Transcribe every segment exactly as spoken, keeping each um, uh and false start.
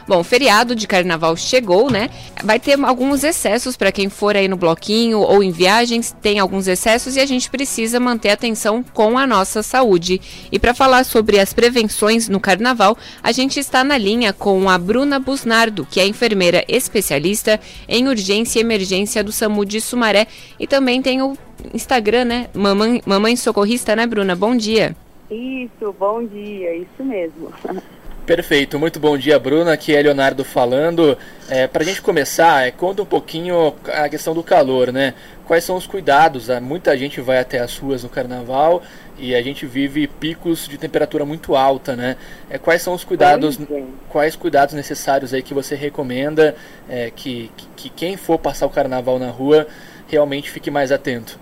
Bom, o feriado de carnaval chegou, né? Vai ter alguns excessos para quem for aí no bloquinho ou em viagens, tem alguns excessos e a gente precisa manter atenção com a nossa saúde. E para falar sobre as prevenções no carnaval, a gente está na linha com a Bruna Busnardo, que é enfermeira especialista em urgência e emergência do SAMU de Sumaré, e também tem o Instagram, né? Mamãe, Mamãe Socorrista, né, Bruna? Bom dia. Isso, bom dia, isso mesmo. Perfeito, muito bom dia, Bruna, aqui é Leonardo falando. É, para a gente começar, é, conta um pouquinho a questão do calor, né? Quais são os cuidados? Muita gente vai até as ruas no carnaval e a gente vive picos de temperatura muito alta, né? É, quais são os cuidados, quais cuidados necessários aí que você recomenda é, que, que, que quem for passar o carnaval na rua realmente fique mais atento?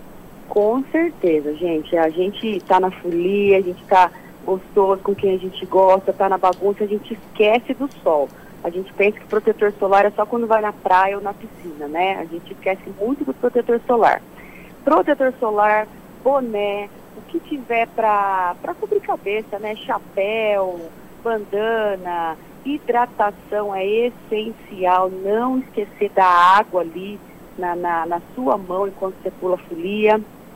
Com certeza, gente. A gente tá na folia, a gente tá gostoso com quem a gente gosta, tá na bagunça, a gente esquece do sol. A gente pensa que protetor solar é só quando vai na praia ou na piscina, né? A gente esquece muito do protetor solar. Protetor solar, boné, o que tiver para para cobrir cabeça, né? Chapéu, bandana, hidratação é essencial. Não esquecer da água ali na, na, na sua mão enquanto você pula a folia.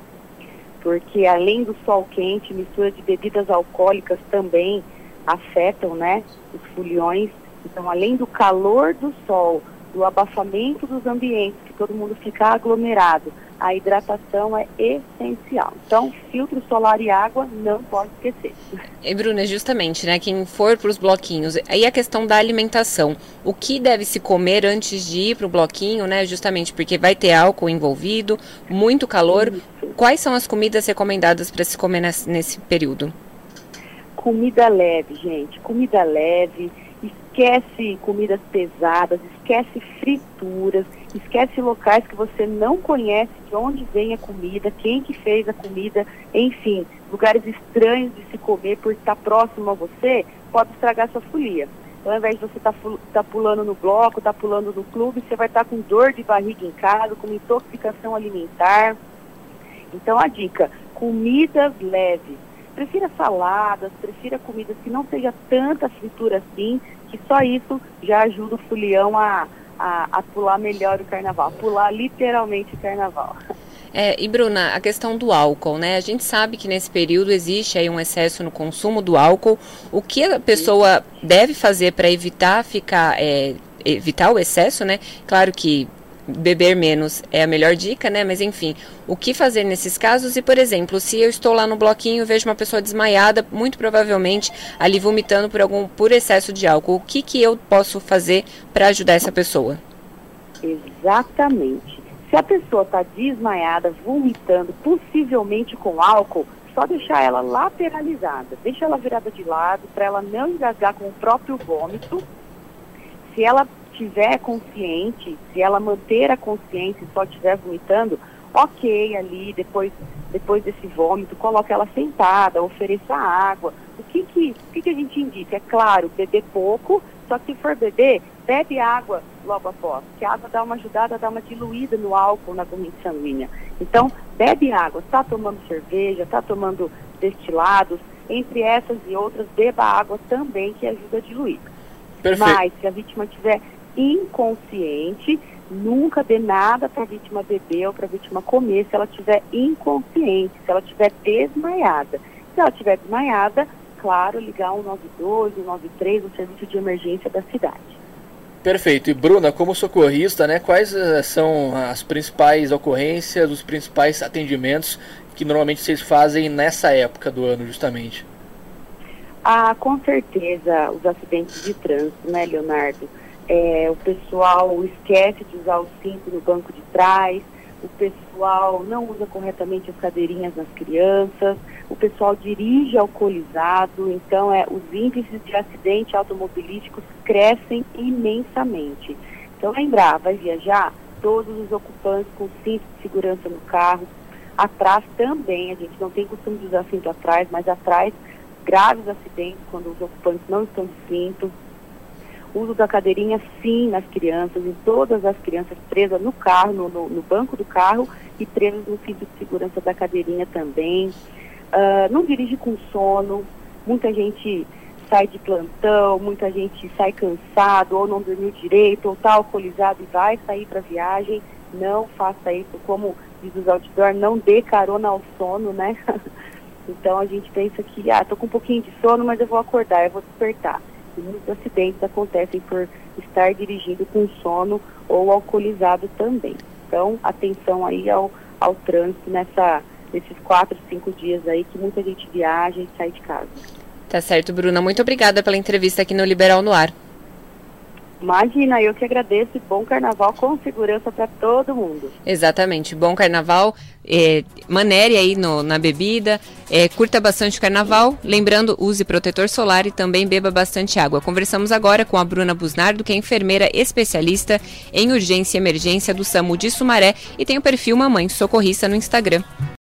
Porque além do sol quente, mistura de bebidas alcoólicas também afetam, né, os foliões. Então, além do calor do sol, do abafamento dos ambientes, que todo mundo fica aglomerado, a hidratação é essencial. Então, filtro solar e água não pode esquecer. E Bruna, justamente, né, quem for para os bloquinhos, aí a questão da alimentação, o que deve se comer antes de ir para o bloquinho, né, justamente porque vai ter álcool envolvido, muito calor. Isso. Quais são as comidas recomendadas para se comer nesse, nesse período? Comida leve, gente, comida leve, esquece comidas pesadas, esquece frituras, esquece locais que você não conhece, de onde vem a comida, quem que fez a comida, enfim, lugares estranhos de se comer por estar próximo a você, pode estragar sua folia. Então, ao invés de você estar tá, tá pulando no bloco, estar tá pulando no clube, você vai estar tá com dor de barriga em casa, com intoxicação alimentar. Então, a dica, comidas leves. Prefira saladas, prefira comidas que não seja tanta fritura assim, que só isso já ajuda o folião a, a, a pular melhor o carnaval, pular literalmente o carnaval. É, e Bruna, a questão do álcool, né? A gente sabe que nesse período existe aí um excesso no consumo do álcool. O que a pessoa deve fazer para evitar ficar, é, evitar o excesso, né? Claro que beber menos é a melhor dica, né? Mas enfim, o que fazer nesses casos? E, por exemplo, se eu estou lá no bloquinho e vejo uma pessoa desmaiada, muito provavelmente ali vomitando por algum por excesso de álcool, o que que eu posso fazer para ajudar essa pessoa? Exatamente. Se a pessoa está desmaiada, vomitando, possivelmente com álcool, só deixar ela lateralizada, deixa ela virada de lado para ela não engasgar com o próprio vômito. Se ela estiver consciente, se ela manter a consciência e só estiver vomitando, ok, ali, depois, depois desse vômito, coloque ela sentada, ofereça água. O que que, o que que a gente indica? É claro, beber pouco, só que se for beber, bebe água logo após, porque a água dá uma ajudada, dá uma diluída no álcool, na corrente sanguínea. Então, bebe água, está tomando cerveja, está tomando destilados, entre essas e outras, beba água também, que ajuda a diluir. Perfeito. Mas, se a vítima tiver inconsciente, nunca dê nada para a vítima beber ou para a vítima comer se ela estiver inconsciente, se ela estiver desmaiada. Se ela estiver desmaiada, claro, ligar um nove dois, um nove três, o serviço de emergência da cidade. Perfeito. E Bruna, como socorrista, né, quais uh, são as principais ocorrências, os principais atendimentos que normalmente vocês fazem nessa época do ano, justamente? Ah, com certeza, os acidentes de trânsito, né, Leonardo? É, o pessoal esquece de usar o cinto no banco de trás, o pessoal não usa corretamente as cadeirinhas nas crianças, o pessoal dirige alcoolizado, então é, os índices de acidente automobilísticos crescem imensamente. Então lembrar, vai viajar, todos os ocupantes com cinto de segurança no carro, atrás também, a gente não tem costume de usar cinto atrás, mas atrás, graves acidentes quando os ocupantes não estão de cinto. Uso da cadeirinha sim nas crianças, em todas as crianças presas no carro, no, no, no banco do carro e presas no cinto de segurança da cadeirinha também. Uh, não dirige com sono, muita gente sai de plantão, muita gente sai cansado, ou não dormiu direito, ou está alcoolizado e vai sair para viagem. Não faça isso, como diz os outdoor, não dê carona ao sono, né? Então a gente pensa que, ah, tô com um pouquinho de sono, mas eu vou acordar, eu vou despertar. E muitos acidentes acontecem por estar dirigindo com sono ou alcoolizado também. Então, atenção aí ao, ao trânsito nessa, nesses quatro, cinco dias aí que muita gente viaja e sai de casa. Tá certo, Bruna. Muito obrigada pela entrevista aqui no Liberal no Ar. Imagina, eu que agradeço e bom carnaval com segurança para todo mundo. Exatamente, bom carnaval, é, manere aí no, na bebida, é, curta bastante o carnaval, lembrando, use protetor solar e também beba bastante água. Conversamos agora com a Bruna Busnardo, que é enfermeira especialista em urgência e emergência do SAMU de Sumaré e tem o perfil Mamãe Socorrista no Instagram.